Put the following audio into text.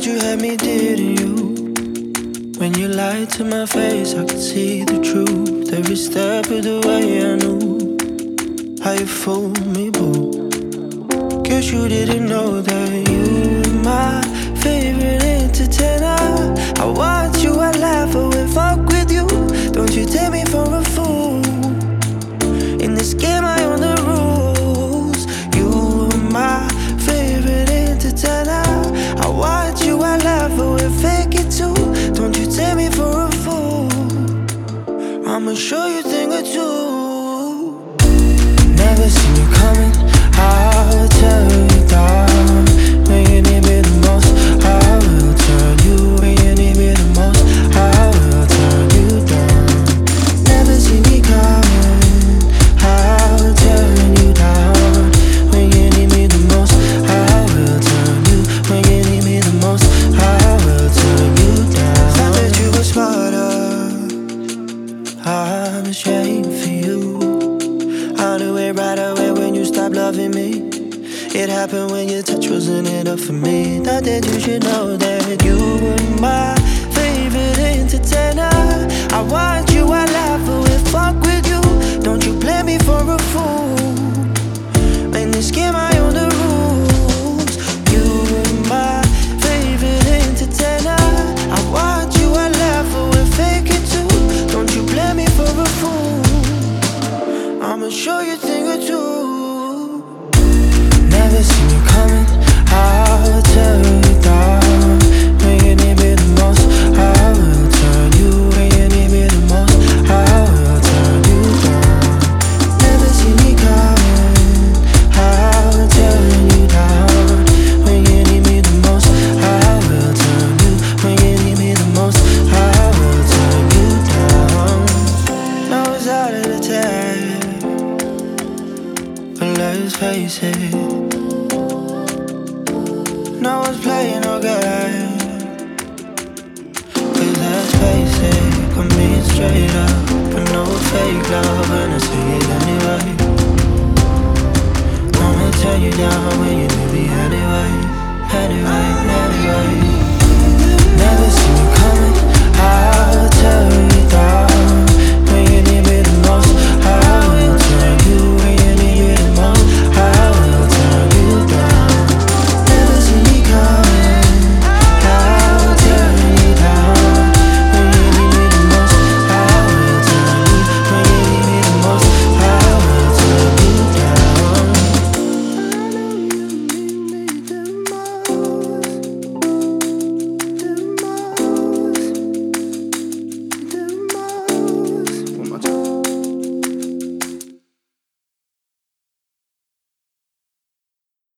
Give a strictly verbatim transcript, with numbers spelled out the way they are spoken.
you had me, didn't you? When you lied to my face, I could see the truth. Every step of the way I knew how you fooled me, boo. Guess you didn't know that you were my favorite entertainer. I watch you, I laugh, I will fuck with you. Don't you take me for a fool. In this game I own the rules. You were my favorite entertainer. I watch you, I laugh, I will fake it too. Don't you take me for a fool. I'ma show you a thing or two. Never seen you coming, I will tear you down. When you need me the most, I will turn you. When you need me the most, I will turn you down. Never seen me coming, I will tear you down. When you need me the most, I will turn you. When you need me the most, I will turn you down. Thought that you were smarter, I'm ashamed for you. I knew it right away when you stopped loving me. It happened when your touch wasn't enough for me. Thought that you should know that you were my favorite entertainer. I watch you, I laugh, I will fuck with you. Don't you play me for a fool. In this game I own the rules. You were my favorite entertainer. I watch you, I laugh, I will fake it too. Don't you play me for a fool. I'ma show you a thing or two. Never seen you coming, I will tear you down. When you need me the most, I will turn you. When you need me the most, I will turn you down. Never seen me coming, I will tear you down. When you need me the most, I will turn you. When you need me the most, I will turn you down. Now it's out of the tag, but let's face it, no one's playing no game. Cause let's face it, I'm being straight up, but no fake love, and I see it anyway. I'ma turn you down when you need me anyway. Anyway, anyway. Never seen you coming,